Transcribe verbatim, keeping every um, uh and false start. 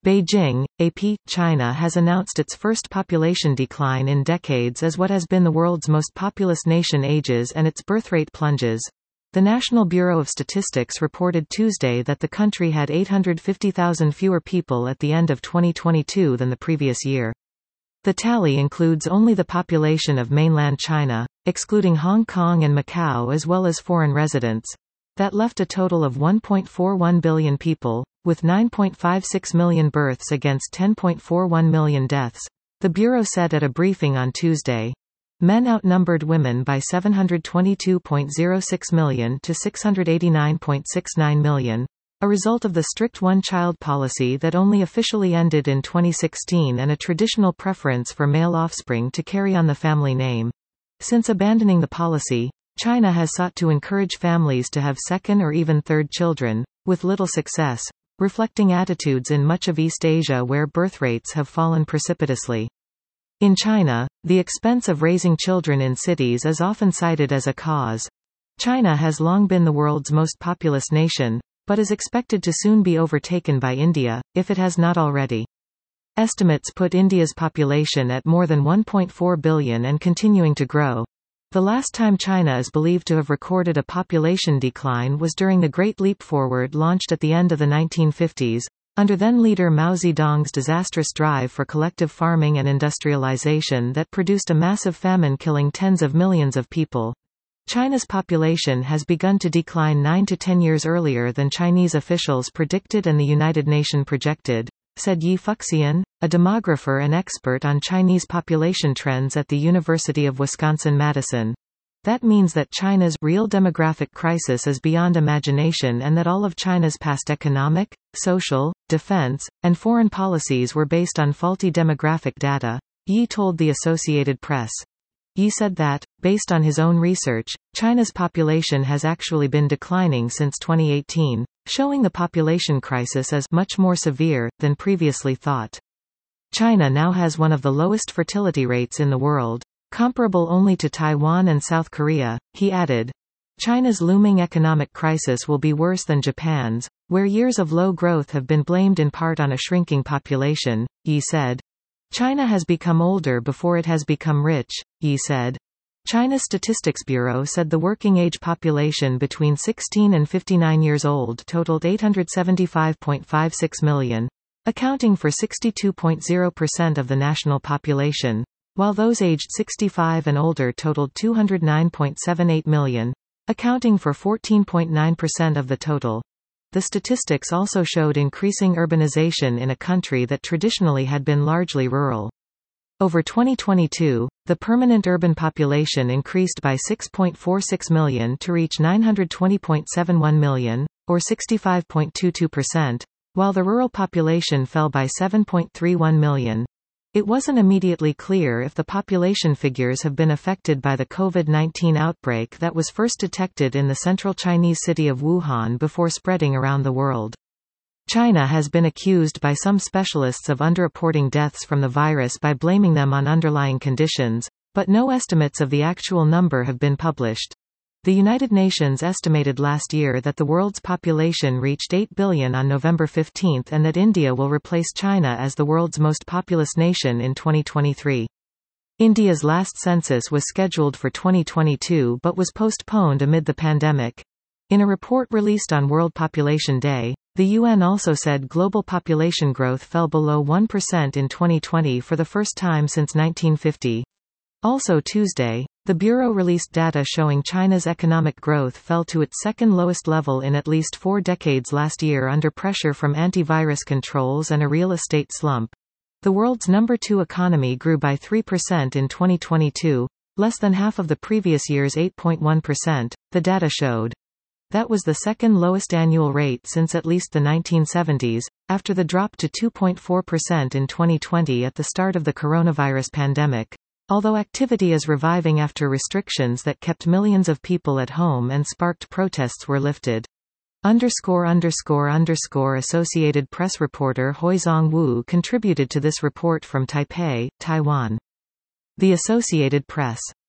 Beijing, A P, China has announced its first population decline in decades as what has been the world's most populous nation ages and its birth rate plunges. The National Bureau of Statistics reported Tuesday that the country had eight hundred fifty thousand fewer people at the end of twenty twenty-two than the previous year. The tally includes only the population of mainland China, excluding Hong Kong and Macau as well as foreign residents. That left a total of one point four one billion people, with nine point five six million births against ten point four one million deaths, the Bureau said at a briefing on Tuesday. Men outnumbered women by seven hundred twenty-two point zero six million to six hundred eighty-nine point six nine million, a result of the strict one-child policy that only officially ended in twenty sixteen and a traditional preference for male offspring to carry on the family name. Since abandoning the policy, China has sought to encourage families to have second or even third children, with little success, reflecting attitudes in much of East Asia where birth rates have fallen precipitously. In China, the expense of raising children in cities is often cited as a cause. China has long been the world's most populous nation, but is expected to soon be overtaken by India, if it has not already. Estimates put India's population at more than one point four billion and continuing to grow. The last time China is believed to have recorded a population decline was during the Great Leap Forward launched at the end of the nineteen fifties, under then-leader Mao Zedong's disastrous drive for collective farming and industrialization that produced a massive famine killing tens of millions of people. China's population has begun to decline nine to ten years earlier than Chinese officials predicted and the United Nations projected, said Yi Fuxian, a demographer and expert on Chinese population trends at the University of Wisconsin-Madison. That means that China's real demographic crisis is beyond imagination and that all of China's past economic, social, defense, and foreign policies were based on faulty demographic data, Yi told the Associated Press. Yi said that, based on his own research, China's population has actually been declining since twenty eighteen, showing the population crisis as much more severe than previously thought. China now has one of the lowest fertility rates in the world, comparable only to Taiwan and South Korea, he added. China's looming economic crisis will be worse than Japan's, where years of low growth have been blamed in part on a shrinking population, Yi said. China has become older before it has become rich, Yi said. China's Statistics Bureau said the working-age population between sixteen and fifty-nine years old totaled eight hundred seventy-five point five six million, accounting for sixty-two point zero percent of the national population, while those aged sixty-five and older totaled two hundred nine point seven eight million, accounting for fourteen point nine percent of the total. The statistics also showed increasing urbanization in a country that traditionally had been largely rural. Over twenty twenty-two, the permanent urban population increased by six point four six million to reach nine hundred twenty point seven one million, or sixty-five point two two percent, while the rural population fell by seven point three one million. It wasn't immediately clear if the population figures have been affected by the COVID nineteen outbreak that was first detected in the central Chinese city of Wuhan before spreading around the world. China has been accused by some specialists of underreporting deaths from the virus by blaming them on underlying conditions, but no estimates of the actual number have been published. The United Nations estimated last year that the world's population reached eight billion on November fifteenth and that India will replace China as the world's most populous nation in twenty twenty-three. India's last census was scheduled for twenty twenty-two but was postponed amid the pandemic. In a report released on World Population Day, the U N also said global population growth fell below one percent in twenty twenty for the first time since nineteen fifty. Also Tuesday, the Bureau released data showing China's economic growth fell to its second lowest level in at least four decades last year under pressure from antivirus controls and a real estate slump. The world's number two economy grew by three percent in twenty twenty-two, less than half of the previous year's eight point one percent, the data showed. That was the second lowest annual rate since at least the nineteen seventies, after the drop to two point four percent in twenty twenty at the start of the coronavirus pandemic. Although activity is reviving after restrictions that kept millions of people at home and sparked protests were lifted. Underscore underscore underscore Associated Press reporter Huizong Wu contributed to this report from Taipei, Taiwan. The Associated Press.